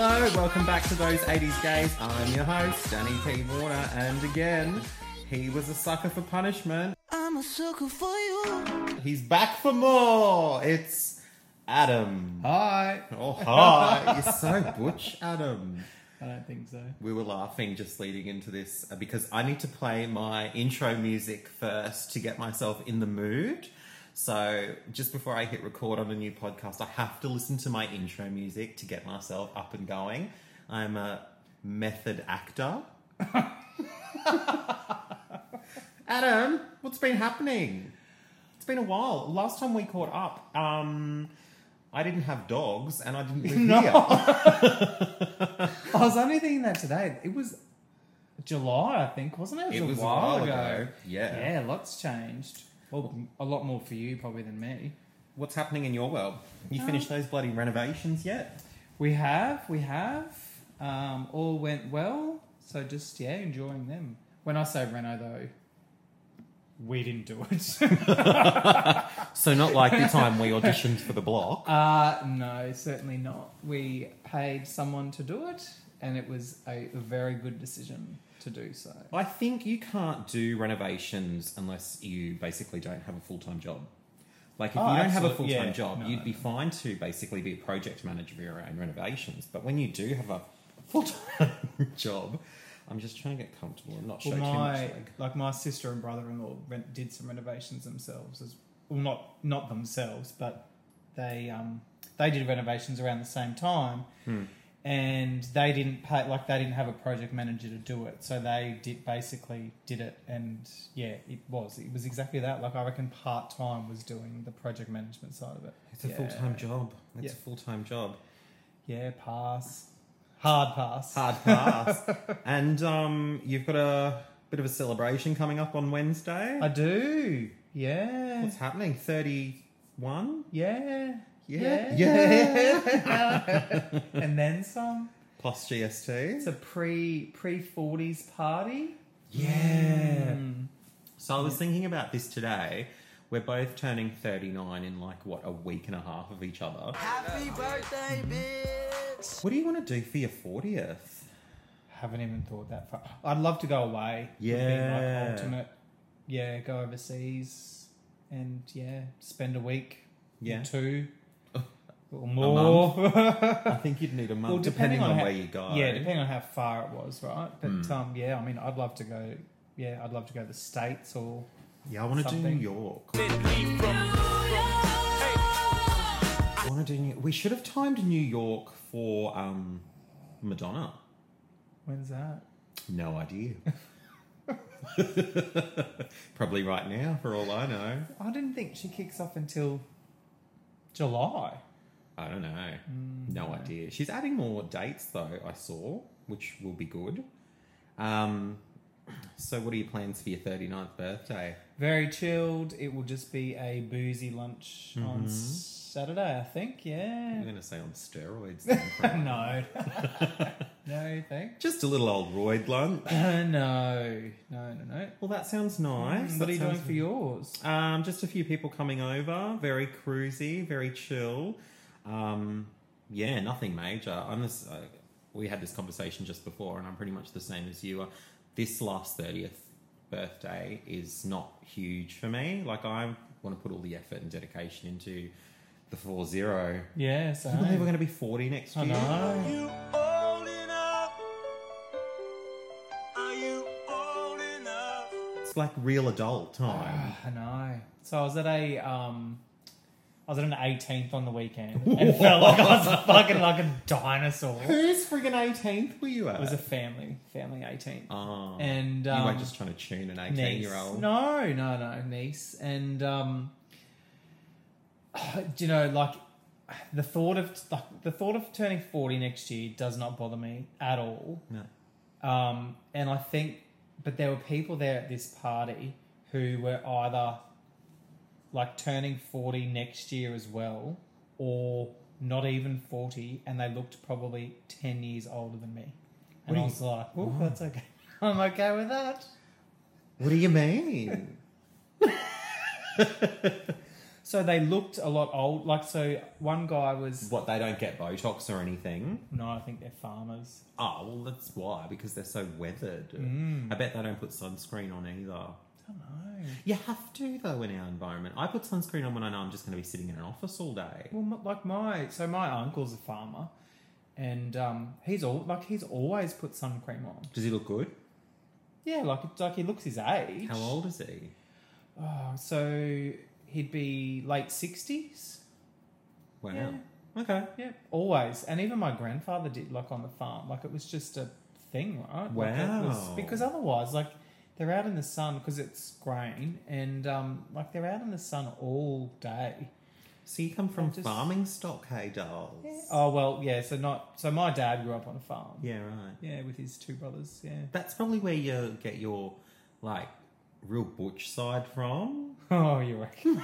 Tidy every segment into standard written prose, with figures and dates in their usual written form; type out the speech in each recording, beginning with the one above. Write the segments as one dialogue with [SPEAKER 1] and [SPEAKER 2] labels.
[SPEAKER 1] Hello, welcome back to Those 80s Gays. I'm your host, Danny P. Warner, and again, he was a sucker for punishment.
[SPEAKER 2] I'm a sucker for you.
[SPEAKER 1] He's back for more. It's Adam.
[SPEAKER 3] Hi.
[SPEAKER 1] Oh, hi. You're so butch, Adam.
[SPEAKER 3] I don't think so.
[SPEAKER 1] We were laughing just leading into this because I need to play my intro music first to get myself in the mood. So just before I hit record on a new podcast, I have to listen to my intro music to get myself up and going. I'm a method actor. Adam, what's been happening? It's been a while. Last time we caught up, I didn't have dogs and I didn't live here.
[SPEAKER 3] I was only thinking that today. It was July, I think, wasn't it?
[SPEAKER 1] It was a while ago. Yeah.
[SPEAKER 3] Yeah, lots changed. Well, a lot more for you probably than me.
[SPEAKER 1] What's happening in your world? You finished those bloody renovations yet?
[SPEAKER 3] We have. All went well. So just, enjoying them. When I say reno, though, we didn't do it.
[SPEAKER 1] So not like the time we auditioned for the block.
[SPEAKER 3] No, certainly not. We paid someone to do it, and it was a very good decision to do so.
[SPEAKER 1] I think you can't do renovations unless you basically don't have a full-time job. Like if you don't have a full-time job, you'd be fine to basically be a project manager for your own renovations. But when you do have a full-time job, I'm just trying to get comfortable and not show too much leg.
[SPEAKER 3] Like my sister and brother-in-law did some renovations themselves. Not themselves, but they did renovations around the same time. And they didn't pay, they didn't have a project manager to do it. So they did it. And it was exactly that. Like I reckon part-time was doing the project management side of it.
[SPEAKER 1] It's a full-time job. It's a full-time job.
[SPEAKER 3] Yeah, pass. Hard pass.
[SPEAKER 1] Hard pass. And you've got a bit of a celebration coming up on Wednesday.
[SPEAKER 3] I do. Yeah.
[SPEAKER 1] What's happening? 31?
[SPEAKER 3] Yeah.
[SPEAKER 1] Yeah.
[SPEAKER 3] And then some.
[SPEAKER 1] Plus GST.
[SPEAKER 3] It's a pre-40s party.
[SPEAKER 1] Yeah. So I was thinking about this today. We're both turning 39 in a week and a half of each other.
[SPEAKER 2] Happy birthday, bitch.
[SPEAKER 1] What do you want to do for your 40th?
[SPEAKER 3] Haven't even thought that far. I'd love to go away.
[SPEAKER 1] Yeah.
[SPEAKER 3] Would be ultimate. Yeah, go overseas and spend a week.
[SPEAKER 1] Yeah.
[SPEAKER 3] Or two. Or more.
[SPEAKER 1] I think you'd need a month,
[SPEAKER 3] Well,
[SPEAKER 1] depending on where you go.
[SPEAKER 3] Yeah, depending on how far it was, right? But I'd love to go. Yeah, I'd love to go to the States or.
[SPEAKER 1] Yeah, I want to do New York. We should have timed New York for Madonna.
[SPEAKER 3] When's that?
[SPEAKER 1] No idea. Probably right now, for all I know.
[SPEAKER 3] I didn't think she kicks off until July.
[SPEAKER 1] I don't know. No idea. She's adding more dates, though, I saw, which will be good. So what are your plans for your 39th birthday?
[SPEAKER 3] Very chilled. It will just be a boozy lunch on Saturday, I think. Yeah.
[SPEAKER 1] I'm going to say on steroids. Then,
[SPEAKER 3] No. No, thanks.
[SPEAKER 1] just a little old roid lunch.
[SPEAKER 3] No.
[SPEAKER 1] Well, that sounds nice.
[SPEAKER 3] What are you doing for yours?
[SPEAKER 1] Just a few people coming over. Very cruisy, very chill. Nothing major. We had this conversation just before, and I'm pretty much the same as you are. This last 30th birthday is not huge for me. Like, I want to put all the effort and dedication into the 40.
[SPEAKER 3] Yeah, so.
[SPEAKER 1] I believe we're going to be 40 next year.
[SPEAKER 3] I know.
[SPEAKER 2] Are you old enough? Are you old enough?
[SPEAKER 1] It's like real adult time.
[SPEAKER 3] I know. So I was at an 18th on the weekend and felt like I was fucking like a dinosaur. It
[SPEAKER 1] Whose friggin' 18th were you at?
[SPEAKER 3] was a family 18th.
[SPEAKER 1] Oh,
[SPEAKER 3] And
[SPEAKER 1] you weren't just trying to tune an 18-year-old.
[SPEAKER 3] No, niece. And do you know, like the thought of turning 40 next year does not bother me at all.
[SPEAKER 1] No.
[SPEAKER 3] And I think, but there were people there at this party who were either like turning 40 next year as well, or not even 40, and they looked probably 10 years older than me. And I was like, oh, that's okay. I'm okay with that.
[SPEAKER 1] What do you mean?
[SPEAKER 3] So they looked a lot old. Like, so one guy was...
[SPEAKER 1] What, they don't get Botox or anything?
[SPEAKER 3] No, I think they're farmers.
[SPEAKER 1] Oh, well, that's why, because they're so weathered. I bet they don't put sunscreen on either.
[SPEAKER 3] I don't know.
[SPEAKER 1] You have to, though, in our environment. I put sunscreen on when I know I'm just going to be sitting in an office all day.
[SPEAKER 3] Well, like my uncle's a farmer, and he's always put sun cream on.
[SPEAKER 1] Does he look good?
[SPEAKER 3] Yeah, like he looks his age.
[SPEAKER 1] How old is he?
[SPEAKER 3] Oh, so he'd be late 60s.
[SPEAKER 1] Wow.
[SPEAKER 3] Yeah.
[SPEAKER 1] Okay.
[SPEAKER 3] Yeah, always. And even my grandfather did, like, on the farm. Like, it was just a thing, right?
[SPEAKER 1] Wow.
[SPEAKER 3] Like, it was, because otherwise, like, they're out in the sun because it's grain, and like they're out in the sun all day.
[SPEAKER 1] So you come from farming stock, hey, dolls?
[SPEAKER 3] Yeah. Oh well, yeah. So my dad grew up on a farm.
[SPEAKER 1] Yeah, right.
[SPEAKER 3] Yeah, with his two brothers. Yeah.
[SPEAKER 1] That's probably where you get your like real butch side from.
[SPEAKER 3] Oh, you reckon?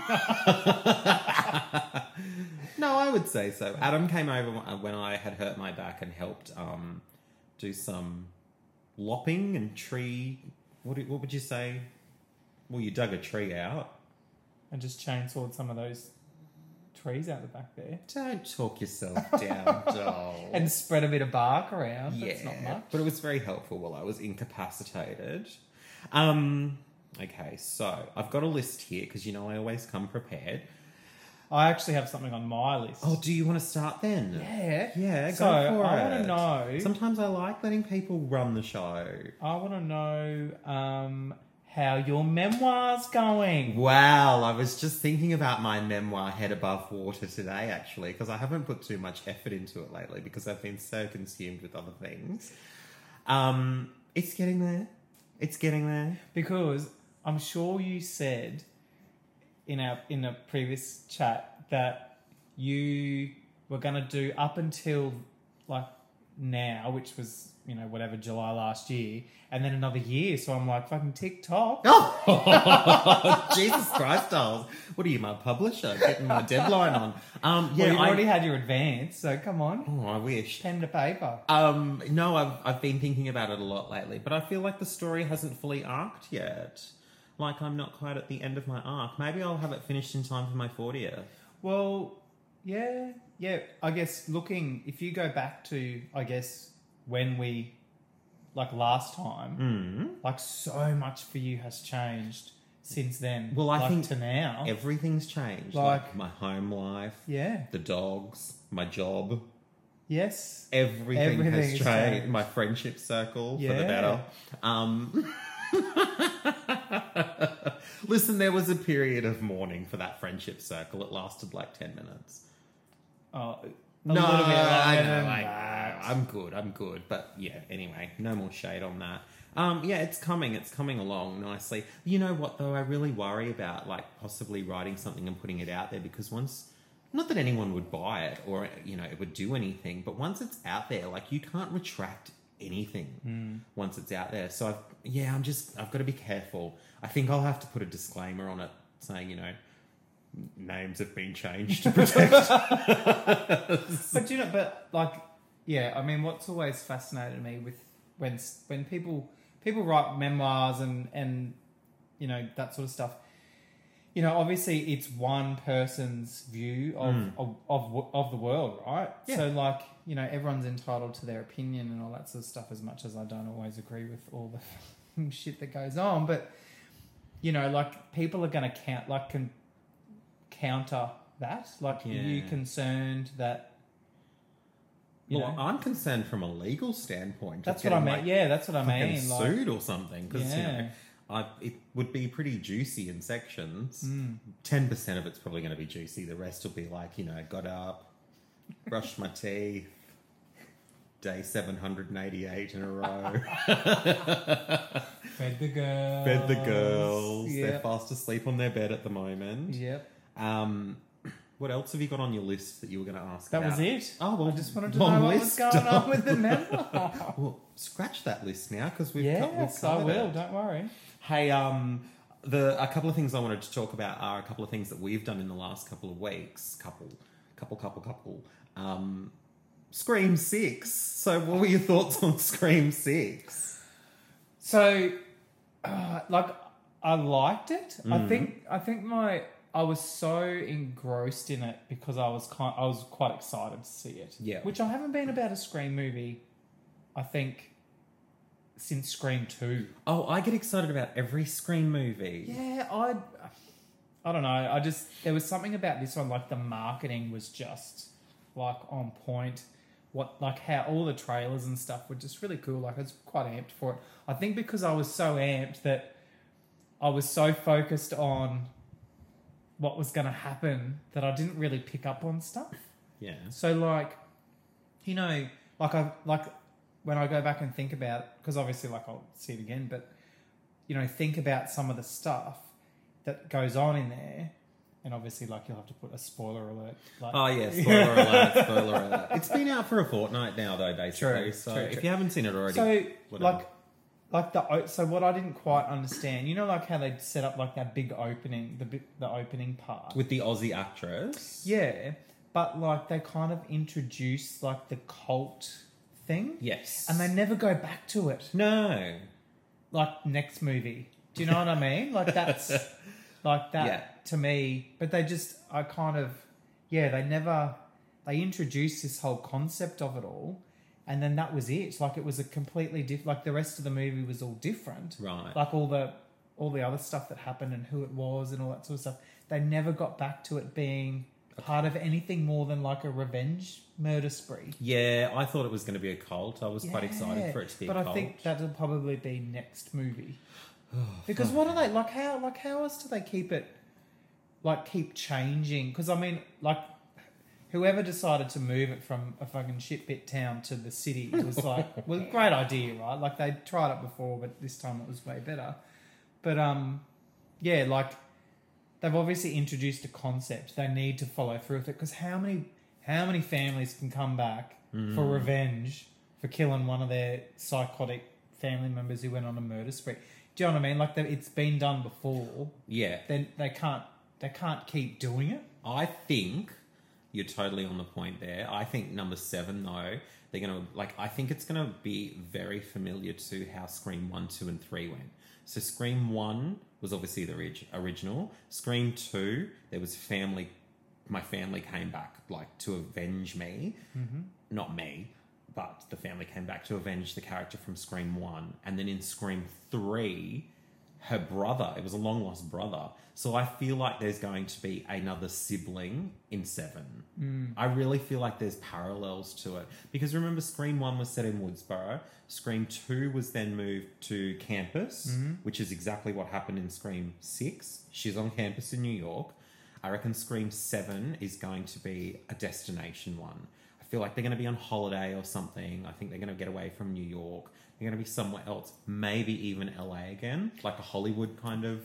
[SPEAKER 1] No, I would say so. Adam came over when I had hurt my back and helped do some lopping and tree. What would you say? Well, you dug a tree out.
[SPEAKER 3] And just chainsawed some of those trees out the back there.
[SPEAKER 1] Don't talk yourself down, doll.
[SPEAKER 3] And spread a bit of bark around.
[SPEAKER 1] Yeah,
[SPEAKER 3] That's not much.
[SPEAKER 1] but it was very helpful while I was incapacitated. Okay, so I've got a list here because you know I always come prepared.
[SPEAKER 3] I actually have something on my list.
[SPEAKER 1] Oh, do you want to start then?
[SPEAKER 3] Yeah.
[SPEAKER 1] Yeah,
[SPEAKER 3] So,
[SPEAKER 1] go for it.
[SPEAKER 3] I want to know...
[SPEAKER 1] Sometimes I like letting people run the show.
[SPEAKER 3] I want to know how your memoir's going.
[SPEAKER 1] Wow, I was just thinking about my memoir, Head Above Water, today, actually, because I haven't put too much effort into it lately because I've been so consumed with other things. It's getting there. It's getting there.
[SPEAKER 3] Because I'm sure you said in a previous chat that you were going to do up until like now, which was, you know, whatever, July last year, and then another year. So I'm like, fucking TikTok.
[SPEAKER 1] Oh, Jesus Christ, dolls. What are you, my publisher? Getting my deadline on. Yeah,
[SPEAKER 3] well, you already had your advance, so come on.
[SPEAKER 1] Oh, I wish.
[SPEAKER 3] Pen to paper.
[SPEAKER 1] No, I've been thinking about it a lot lately, but I feel like the story hasn't fully arced yet. Like, I'm not quite at the end of my arc. Maybe I'll have it finished in time for my 40th.
[SPEAKER 3] Well, yeah. I guess if you go back to, I guess, when we, like last time, like so much for you has changed since then.
[SPEAKER 1] Well, I think
[SPEAKER 3] to now.
[SPEAKER 1] Everything's changed. Like my home life.
[SPEAKER 3] Yeah.
[SPEAKER 1] The dogs. My job.
[SPEAKER 3] Yes.
[SPEAKER 1] Everything has changed. My friendship circle for the better. Listen, there was a period of mourning for that friendship circle. It lasted like 10 minutes.
[SPEAKER 3] Oh,
[SPEAKER 1] no,
[SPEAKER 3] little bit
[SPEAKER 1] I
[SPEAKER 3] longer
[SPEAKER 1] know.
[SPEAKER 3] than that.
[SPEAKER 1] I'm good. But yeah, anyway, no more shade on that. Yeah, it's coming along nicely. You know what though? I really worry about like possibly writing something and putting it out there because not that anyone would buy it or, you know, it would do anything, but once it's out there, like you can't retract anything once it's out there. So I've got to be careful. I think I'll have to put a disclaimer on it saying, you know, names have been changed to protect.
[SPEAKER 3] But I mean, what's always fascinated me with when people write memoirs and you know, that sort of stuff. You know, obviously it's one person's view of the world, right?
[SPEAKER 1] Yeah.
[SPEAKER 3] So like, you know, everyone's entitled to their opinion and all that sort of stuff, as much as I don't always agree with all the shit that goes on. But, you know, like people are going to counter that. Like, are you concerned that...
[SPEAKER 1] I'm concerned from a legal standpoint.
[SPEAKER 3] That's what I mean. Yeah, that's what I mean.
[SPEAKER 1] Sued or something. Because, you know... it would be pretty juicy in sections. 10% of it's probably going to be juicy. The rest will be like, you know, got up, brushed my teeth, day 788 in a row.
[SPEAKER 3] Fed the girls.
[SPEAKER 1] Yep. They're fast asleep on their bed at the moment.
[SPEAKER 3] Yep.
[SPEAKER 1] What else have you got on your list that you were going to ask
[SPEAKER 3] That
[SPEAKER 1] about?
[SPEAKER 3] was it.
[SPEAKER 1] Oh, well,
[SPEAKER 3] I just wanted to know what was going on with the memoir.
[SPEAKER 1] Well, scratch that list now because we've
[SPEAKER 3] Yes, I will.
[SPEAKER 1] it.
[SPEAKER 3] Don't worry.
[SPEAKER 1] Hey, a couple of things I wanted to talk about are a couple of things that we've done in the last couple of weeks. Couple. Scream 6. So what were your thoughts on Scream 6?
[SPEAKER 3] So, I liked it. I think I was so engrossed in it because I was quite excited to see it.
[SPEAKER 1] Yeah.
[SPEAKER 3] Which I haven't been about a Scream movie, I think, since Scream 2.
[SPEAKER 1] Oh, I get excited about every Scream movie.
[SPEAKER 3] Yeah, I don't know. There was something about this one, like the marketing was just like on point. How all the trailers and stuff were just really cool. Like I was quite amped for it. I think because I was so amped that I was so focused on what was going to happen that I didn't really pick up on stuff.
[SPEAKER 1] Yeah.
[SPEAKER 3] So like, you know, like when I go back and think about, because obviously like I'll see it again, but you know, think about some of the stuff that goes on in there. And obviously, like, you'll have to put a spoiler alert. Like,
[SPEAKER 1] oh, yeah, spoiler alert, spoiler alert. It's been out for a fortnight now, though, basically.
[SPEAKER 3] True,
[SPEAKER 1] so
[SPEAKER 3] true.
[SPEAKER 1] if you haven't seen it already...
[SPEAKER 3] So,
[SPEAKER 1] whatever.
[SPEAKER 3] so what I didn't quite understand, you know, like how they set up, like, that big opening, the opening part?
[SPEAKER 1] With the Aussie actress?
[SPEAKER 3] Yeah, but, like, they kind of introduce, like, the cult thing.
[SPEAKER 1] Yes.
[SPEAKER 3] And they never go back to it.
[SPEAKER 1] No.
[SPEAKER 3] Like, next movie. Do you know what I mean? Like, that's... Like that to me, but they introduced this whole concept of it all, and then that was it. Like it was a completely different. Like the rest of the movie was all different,
[SPEAKER 1] right?
[SPEAKER 3] Like all the other stuff that happened and who it was and all that sort of stuff. They never got back to it being part of anything more than like a revenge murder spree.
[SPEAKER 1] Yeah, I thought it was going to be a cult. I was quite excited for it to be a cult.
[SPEAKER 3] But I think that'll probably be next movie. Because what are they like? How else do they keep it? Like keep changing? Because I mean, like whoever decided to move it from a fucking shitbit town to the city was like, well, great idea, right? Like they tried it before, but this time it was way better. But yeah, like they've obviously introduced a concept. They need to follow through with it because how many families can come back for revenge for killing one of their psychotic family members who went on a murder spree? Do you know what I mean? Like it's been done before.
[SPEAKER 1] Yeah.
[SPEAKER 3] Then they can't keep doing it.
[SPEAKER 1] I think you're totally on the point there. I think number 7 though, they're gonna I think it's gonna be very familiar to how Scream 1, 2, and 3 went. So Scream 1 was obviously the original. Scream 2, there was family. My family came back to avenge me, not me. But the family came back to avenge the character from Scream 1. And then in Scream 3, her brother, it was a long-lost brother. So I feel like there's going to be another sibling in 7. I really feel like there's parallels to it. Because remember, Scream 1 was set in Woodsboro. Scream 2 was then moved to campus, which is exactly what happened in Scream 6. She's on campus in New York. I reckon Scream 7 is going to be a destination one. I feel like they're going to be on holiday or something. I think they're going to get away from New York. They're going to be somewhere else, maybe even LA again, like a Hollywood kind of.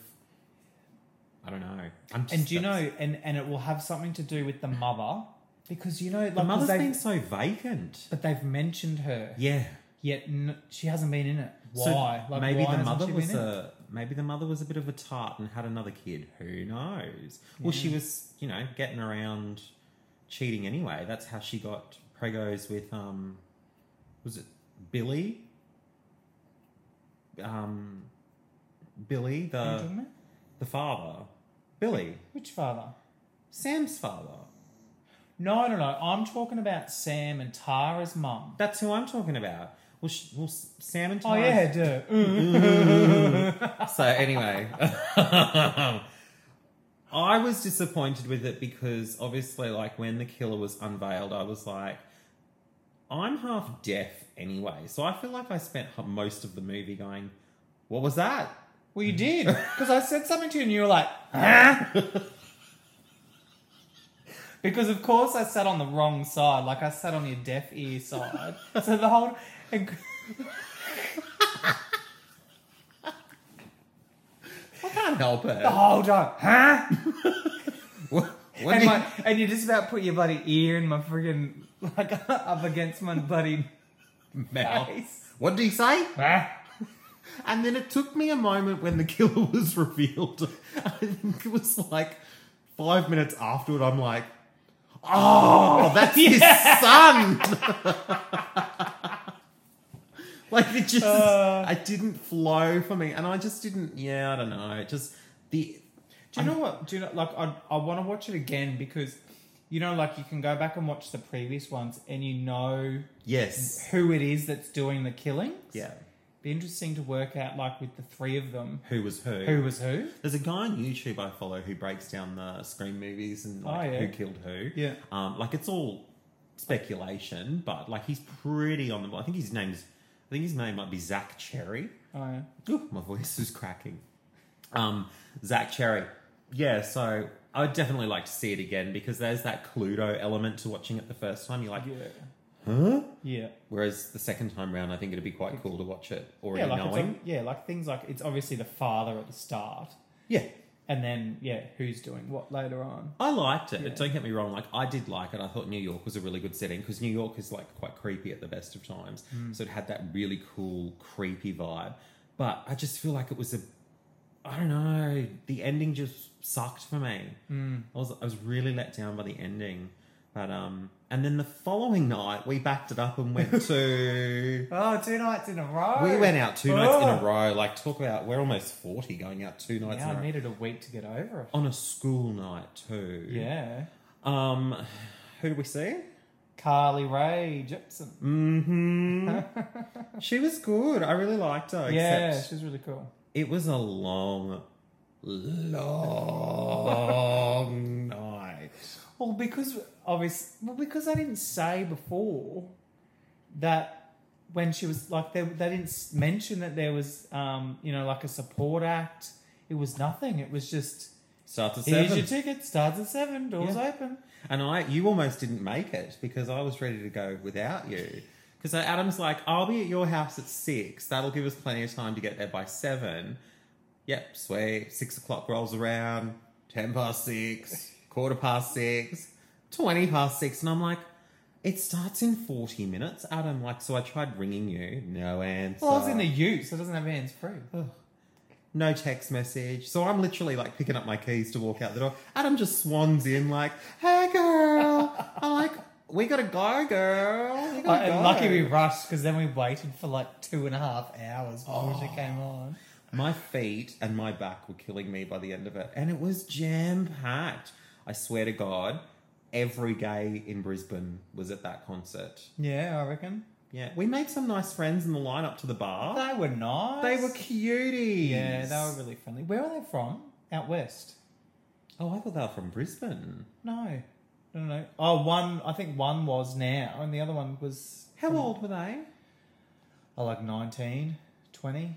[SPEAKER 1] I don't know.
[SPEAKER 3] And do you know? And it will have something to do with the mother because you know, like
[SPEAKER 1] the mother's been so vacant.
[SPEAKER 3] But they've mentioned her.
[SPEAKER 1] Yeah.
[SPEAKER 3] Yet she hasn't been in it. Why?
[SPEAKER 1] So maybe the mother was maybe the mother was a bit of a tart and had another kid. Who knows? Well, she was, getting around. Cheating anyway. That's how she got pregos with was it Billy? Billy, the father. Billy.
[SPEAKER 3] Which father?
[SPEAKER 1] Sam's father.
[SPEAKER 3] No. I'm talking about Sam and Tara's mum.
[SPEAKER 1] That's who I'm talking about. Well, Sam and Tara.
[SPEAKER 3] Oh yeah, duh.
[SPEAKER 1] So anyway. I was disappointed with it because obviously when the killer was unveiled, I was like, I'm half deaf anyway. So I feel like I spent most of the movie going, what was that?
[SPEAKER 3] Well, you did. Because I said something to you and you were like, huh? Because of course I sat on the wrong side. Like I sat on your deaf ear side. So the whole...
[SPEAKER 1] I can't help it.
[SPEAKER 3] The whole time, huh?
[SPEAKER 1] And
[SPEAKER 3] and you just about put your bloody ear in my friggin' up against my bloody
[SPEAKER 1] mouth.
[SPEAKER 3] face.
[SPEAKER 1] What did he say?
[SPEAKER 3] Huh?
[SPEAKER 1] And then it took me a moment when the killer was revealed. I think it was 5 minutes afterward. I'm like, oh, that's his son. It just, it didn't flow for me. And I just didn't, I don't know. Do
[SPEAKER 3] Do you know what? Do you know? Like, I want to watch it again because, you know, like you can go back and watch the previous ones, and you know,
[SPEAKER 1] yes,
[SPEAKER 3] who it is that's doing the killings.
[SPEAKER 1] Yeah.
[SPEAKER 3] Be interesting to work out, like with the three of them,
[SPEAKER 1] who was who.
[SPEAKER 3] Who was who?
[SPEAKER 1] There's a guy on YouTube I follow who breaks down the Scream movies and like who killed who.
[SPEAKER 3] Yeah.
[SPEAKER 1] Like it's all speculation, but like he's pretty on the. I think his name might be Zach Cherry.
[SPEAKER 3] Oh yeah.
[SPEAKER 1] Ooh, my voice is cracking. Zach Cherry. Yeah, so I would definitely like to see it again because there's that Cluedo element to watching it the first time. You're like, huh?
[SPEAKER 3] Yeah.
[SPEAKER 1] Whereas the second time round, I think it'd be quite cool to watch it already
[SPEAKER 3] like
[SPEAKER 1] knowing.
[SPEAKER 3] like things like it's obviously the father at the start.
[SPEAKER 1] Yeah.
[SPEAKER 3] And then, who's doing what later on.
[SPEAKER 1] I liked it.
[SPEAKER 3] Yeah.
[SPEAKER 1] Don't get me wrong. Like, I did like it. I thought New York was a really good setting because New York is, like, quite creepy at the best of times. So it had that really cool, creepy vibe. But I just feel like it was I don't know. The ending just sucked for me. I was really let down by the ending. But, and then the following night, we backed it up and went to...
[SPEAKER 3] 2 nights in a row.
[SPEAKER 1] We went out 2 nights in a row. Like, talk about... We're almost 40 going out 2 nights in a row.
[SPEAKER 3] I needed a week to get over it.
[SPEAKER 1] On a school night, too.
[SPEAKER 3] Yeah.
[SPEAKER 1] Who did we see?
[SPEAKER 3] Carly Rae Jepsen.
[SPEAKER 1] Mm-hmm. She was good. I really liked her.
[SPEAKER 3] Yeah,
[SPEAKER 1] except
[SPEAKER 3] she was really cool.
[SPEAKER 1] it was a long night.
[SPEAKER 3] Well, because I didn't say before that when she was like they didn't mention that there was like a support act. It was nothing. It was just
[SPEAKER 1] Starts at
[SPEAKER 3] here's
[SPEAKER 1] 7.
[SPEAKER 3] your ticket. Starts at 7. Doors open.
[SPEAKER 1] And you almost didn't make it because I was ready to go without you. Because Adam's like, I'll be at your house at 6. That'll give us plenty of time to get there by 7. Yep, sweet. 6 o'clock rolls around. 10 past 6. 6:15. 20 past 6. And I'm like, it starts in 40 minutes, Adam. Like, so I tried ringing you. No answer.
[SPEAKER 3] Well, I was in the ute, so it doesn't have hands free.
[SPEAKER 1] No text message. So I'm literally like picking up my keys to walk out the door. Adam just swans in like, hey girl. I'm like, we gotta go, girl. We gotta go.
[SPEAKER 3] Lucky we rushed because then we waited for like 2.5 hours before she came on.
[SPEAKER 1] My feet and my back were killing me by the end of it. And it was jam-packed. I swear to God, every gay in Brisbane was at that concert.
[SPEAKER 3] Yeah, I reckon.
[SPEAKER 1] Yeah, we made some nice friends in the line-up to the bar.
[SPEAKER 3] They were nice.
[SPEAKER 1] They were cuties.
[SPEAKER 3] Yeah, they were really friendly. Where are they from? Out west?
[SPEAKER 1] Oh, I thought they were from Brisbane.
[SPEAKER 3] No. Oh, I think one was now, and the other one was...
[SPEAKER 1] How old were they?
[SPEAKER 3] Oh, like 19, 20.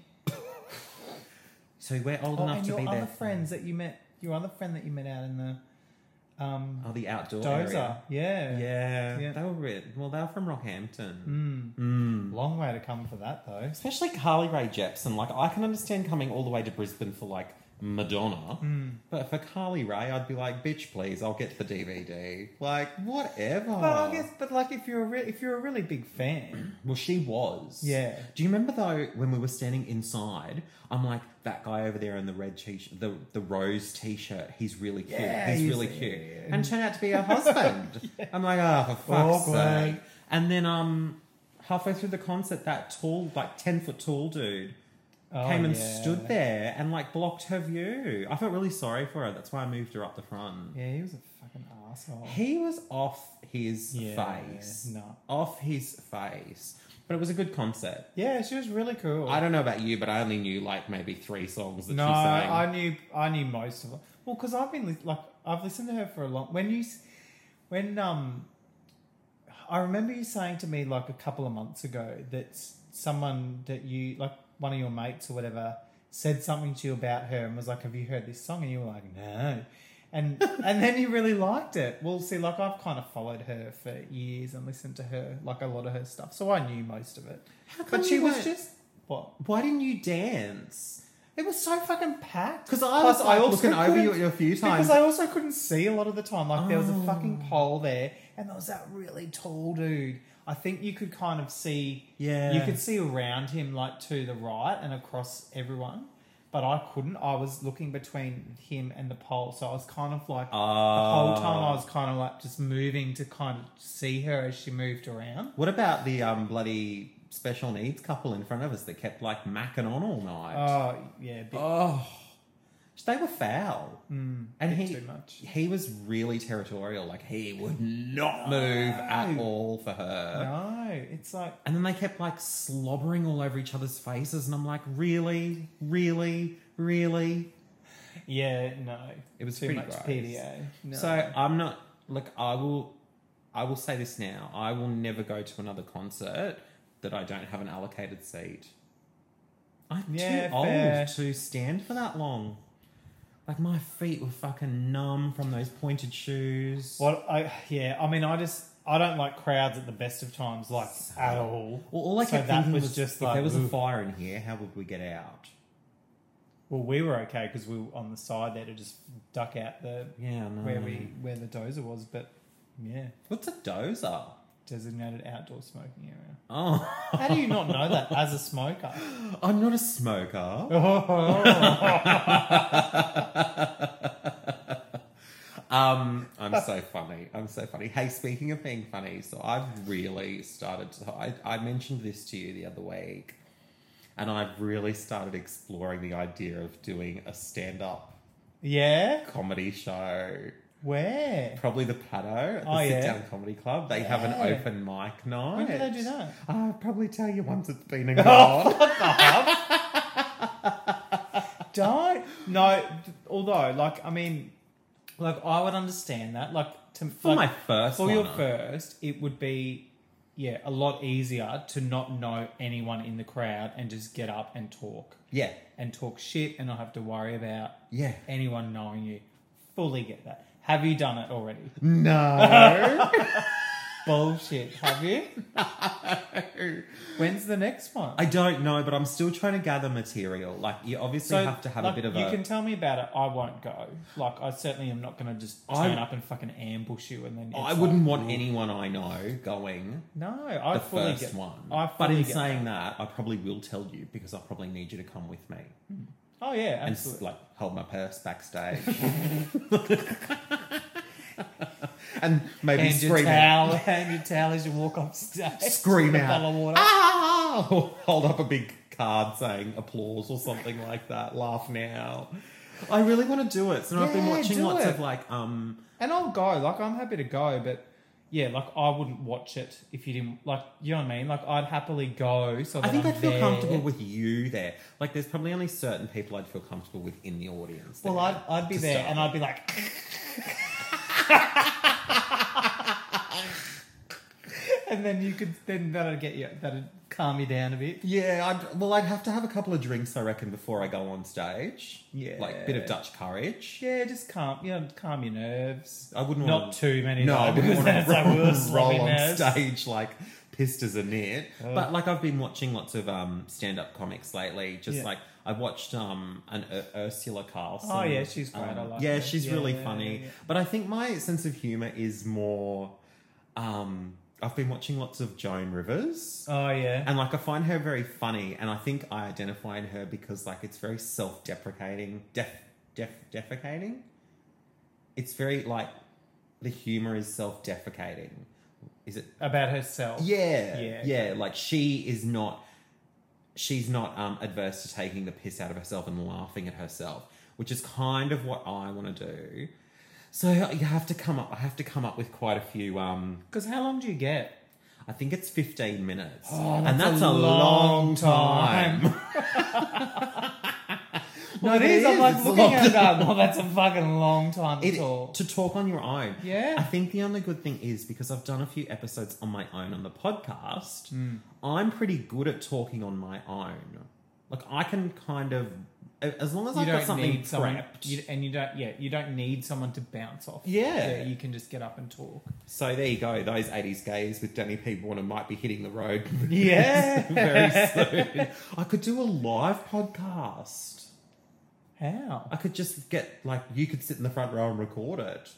[SPEAKER 1] So we're old enough to be there.
[SPEAKER 3] And your other friends that you met, your other friend that you met out in the...
[SPEAKER 1] the outdoor
[SPEAKER 3] Dozer.
[SPEAKER 1] area.
[SPEAKER 3] Yeah.
[SPEAKER 1] Yeah. They were from Rockhampton.
[SPEAKER 3] Long way to come for that, though.
[SPEAKER 1] Especially Carly Rae Jepsen. Like, I can understand coming all the way to Brisbane for, like, Madonna. But for Carly Rae, I'd be like, bitch, please, I'll get the DVD. Like, whatever.
[SPEAKER 3] But I guess, like, if you're a really big fan...
[SPEAKER 1] Well, she was.
[SPEAKER 3] Yeah.
[SPEAKER 1] Do you remember, though, when we were standing inside, I'm like, that guy over there in the red t-shirt, the rose t-shirt, he's really cute.
[SPEAKER 3] Yeah,
[SPEAKER 1] he's really cute. And turned out to be her husband. I'm like, for fuck's sake. And then halfway through the concert, that tall, like 10-foot tall dude came and stood there and like blocked her view. I felt really sorry for her. That's why I moved her up the front.
[SPEAKER 3] Yeah, he was a fucking asshole.
[SPEAKER 1] He was off his face.
[SPEAKER 3] No.
[SPEAKER 1] Off his face. But it was a good concert.
[SPEAKER 3] Yeah, she was really cool.
[SPEAKER 1] I don't know about you, but I only knew like maybe 3 songs that she sang.
[SPEAKER 3] I knew most of them. Well, because I've listened to her for a long. I remember you saying to me like a couple of months ago that someone that you like one of your mates or whatever said something to you about her and was like, "Have you heard this song?" And you were like, "No." And then you really liked it. Well, see, like I've kind of followed her for years and listened to her, like a lot of her stuff, so I knew most of it. But she was just what?
[SPEAKER 1] Why didn't you dance?
[SPEAKER 3] It was so fucking packed.
[SPEAKER 1] Because I was like, looking over you a few times.
[SPEAKER 3] Because I also couldn't see a lot of the time. Like there was a fucking pole there, and there was that really tall dude. I think you could kind of see.
[SPEAKER 1] Yeah.
[SPEAKER 3] You could see around him, like to the right and across everyone. But I couldn't. I was looking between him and the pole, so I was kind of like the whole time I was kind of like just moving to kind of see her as she moved around.
[SPEAKER 1] What about the bloody special needs couple in front of us that kept like macking on all night?
[SPEAKER 3] Oh yeah.
[SPEAKER 1] They were foul. And
[SPEAKER 3] too much.
[SPEAKER 1] he was really territorial. Like, he would not move at all for her.
[SPEAKER 3] No, it's like...
[SPEAKER 1] And then they kept, like, slobbering all over each other's faces. And I'm like, really? Really? Really?
[SPEAKER 3] Yeah, no.
[SPEAKER 1] It was
[SPEAKER 3] too
[SPEAKER 1] pretty
[SPEAKER 3] much
[SPEAKER 1] gross.
[SPEAKER 3] PDA. No.
[SPEAKER 1] So I'm not... Like, I will say this now. I will never go to another concert that I don't have an allocated seat. I'm too old
[SPEAKER 3] fair.
[SPEAKER 1] to stand for that long. Like, my feet were fucking numb from those pointed shoes.
[SPEAKER 3] I don't like crowds at the best of times, like, at all.
[SPEAKER 1] Well, all I
[SPEAKER 3] So
[SPEAKER 1] kept
[SPEAKER 3] that
[SPEAKER 1] thinking
[SPEAKER 3] was
[SPEAKER 1] was,
[SPEAKER 3] just
[SPEAKER 1] if
[SPEAKER 3] like,
[SPEAKER 1] there was a
[SPEAKER 3] oof.
[SPEAKER 1] fire in here, how would we get out?
[SPEAKER 3] Well, we were okay because we were on the side there to just duck out the
[SPEAKER 1] Yeah, no.
[SPEAKER 3] where the dozer was, but yeah,
[SPEAKER 1] What's a dozer?
[SPEAKER 3] designated outdoor smoking area.
[SPEAKER 1] Oh.
[SPEAKER 3] How do you not know that as a smoker?
[SPEAKER 1] I'm not a smoker. I'm so funny. I'm so funny. Hey, speaking of being funny, so I've really started to... I mentioned this to you the other week, and I've really started exploring the idea of doing a stand-up
[SPEAKER 3] Yeah?
[SPEAKER 1] comedy show.
[SPEAKER 3] Where?
[SPEAKER 1] Probably the Paddo at the
[SPEAKER 3] Oh,
[SPEAKER 1] Sit
[SPEAKER 3] yeah.
[SPEAKER 1] Down Comedy Club. They have an
[SPEAKER 3] Yeah.
[SPEAKER 1] open mic night.
[SPEAKER 3] When did they do that?
[SPEAKER 1] I'll probably tell you once it's been and gone.
[SPEAKER 3] Don't. No, although, like, I mean, like, I would understand that. Like,
[SPEAKER 1] For my first
[SPEAKER 3] For
[SPEAKER 1] one.
[SPEAKER 3] your first, it would be, yeah, a lot easier to not know anyone in the crowd and just get up and talk.
[SPEAKER 1] Yeah.
[SPEAKER 3] And talk shit and not have to worry about
[SPEAKER 1] Yeah.
[SPEAKER 3] anyone knowing you. Fully get that. Have you done it already?
[SPEAKER 1] No.
[SPEAKER 3] Bullshit. Have you? When's the next one?
[SPEAKER 1] I don't know, but I'm still trying to gather material. Like, you obviously have to have
[SPEAKER 3] like,
[SPEAKER 1] a bit of
[SPEAKER 3] you
[SPEAKER 1] a...
[SPEAKER 3] can tell me about it. I won't go. Like, I certainly am not going to just turn up and fucking ambush you and then...
[SPEAKER 1] I wouldn't want anyone I know going
[SPEAKER 3] No, I
[SPEAKER 1] the
[SPEAKER 3] fully
[SPEAKER 1] first
[SPEAKER 3] get
[SPEAKER 1] one.
[SPEAKER 3] I
[SPEAKER 1] But
[SPEAKER 3] fully
[SPEAKER 1] in
[SPEAKER 3] get
[SPEAKER 1] saying that, I probably will tell you because I'll probably need you to come with me.
[SPEAKER 3] Oh, yeah,
[SPEAKER 1] And
[SPEAKER 3] absolutely.
[SPEAKER 1] like hold my purse backstage. And maybe
[SPEAKER 3] And
[SPEAKER 1] scream
[SPEAKER 3] your towel as you walk off stage.
[SPEAKER 1] Scream
[SPEAKER 3] with a
[SPEAKER 1] out.
[SPEAKER 3] bottle of water.
[SPEAKER 1] Ah! Or hold up a big card saying applause or something like that. Laugh now. I really want to do it. So I've been
[SPEAKER 3] Yeah,
[SPEAKER 1] watching
[SPEAKER 3] do
[SPEAKER 1] lots
[SPEAKER 3] it.
[SPEAKER 1] of like
[SPEAKER 3] And I'll go. Like, I'm happy to go, but yeah, like, I wouldn't watch it if you didn't, like, you know what I mean? Like, I'd happily go so that
[SPEAKER 1] I think
[SPEAKER 3] I'm
[SPEAKER 1] I'd feel
[SPEAKER 3] there.
[SPEAKER 1] comfortable with you there. Like, there's probably only certain people I'd feel comfortable with in the audience.
[SPEAKER 3] Well,
[SPEAKER 1] there
[SPEAKER 3] I'd be
[SPEAKER 1] to
[SPEAKER 3] there
[SPEAKER 1] start
[SPEAKER 3] and
[SPEAKER 1] with.
[SPEAKER 3] I'd be like... and then you could, then that'd calm you down a bit.
[SPEAKER 1] Yeah, I'd have to have a couple of drinks, I reckon, before I go on stage.
[SPEAKER 3] Yeah.
[SPEAKER 1] Like a bit of Dutch courage.
[SPEAKER 3] Yeah, just calm your nerves.
[SPEAKER 1] I wouldn't
[SPEAKER 3] Not
[SPEAKER 1] want
[SPEAKER 3] too many.
[SPEAKER 1] No,
[SPEAKER 3] though,
[SPEAKER 1] I wouldn't
[SPEAKER 3] because
[SPEAKER 1] want
[SPEAKER 3] then it's like,
[SPEAKER 1] to
[SPEAKER 3] we're
[SPEAKER 1] roll
[SPEAKER 3] sloppy
[SPEAKER 1] on
[SPEAKER 3] nerves.
[SPEAKER 1] stage like pissed as a nit. But like I've been watching lots of stand-up comics lately. Just
[SPEAKER 3] Yeah.
[SPEAKER 1] like I watched Ursula Carlson.
[SPEAKER 3] Oh, yeah, she's great. I like
[SPEAKER 1] yeah,
[SPEAKER 3] her.
[SPEAKER 1] she's
[SPEAKER 3] Yeah,
[SPEAKER 1] really
[SPEAKER 3] yeah,
[SPEAKER 1] funny.
[SPEAKER 3] yeah.
[SPEAKER 1] But I think my sense of humour is more. I've been watching lots of Joan Rivers.
[SPEAKER 3] Oh yeah.
[SPEAKER 1] And like I find her very funny, and I think I identify in her because like it's very self-deprecating, defecating. It's very like the humor is self-defecating. Is it
[SPEAKER 3] About herself.
[SPEAKER 1] Yeah.
[SPEAKER 3] Yeah.
[SPEAKER 1] Like she's not adverse to taking the piss out of herself and laughing at herself, which is kind of what I want to do. So I have to come up with quite a few.
[SPEAKER 3] Because how long do you get?
[SPEAKER 1] I think it's 15 minutes.
[SPEAKER 3] Oh,
[SPEAKER 1] and that's
[SPEAKER 3] a
[SPEAKER 1] a long time.
[SPEAKER 3] No, it is. I'm like looking at it going, well, that's a fucking long time to talk.
[SPEAKER 1] To talk on your own.
[SPEAKER 3] Yeah.
[SPEAKER 1] I think the only good thing is because I've done a few episodes on my own on the podcast, I'm pretty good at talking on my own. Like I can kind of, as long as I've got something prepped.
[SPEAKER 3] You don't need someone to bounce off.
[SPEAKER 1] Yeah.
[SPEAKER 3] You can just get up and talk.
[SPEAKER 1] So there you go. Those 80s gays with Danny P. Warner might be hitting the road
[SPEAKER 3] Yeah.
[SPEAKER 1] very soon. I could do a live podcast.
[SPEAKER 3] How?
[SPEAKER 1] I could just get, like, you could sit in the front row and record it.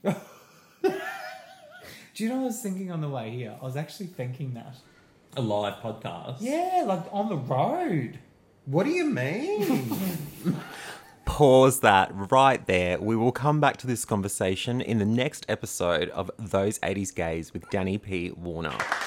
[SPEAKER 3] Do you know what I was thinking on the way here? I was actually thinking that.
[SPEAKER 1] A live podcast?
[SPEAKER 3] Yeah, like on the road.
[SPEAKER 1] What do you mean?
[SPEAKER 4] Pause that right there. We will come back to this conversation in the next episode of Those 80s Gays with Danny P. Warner.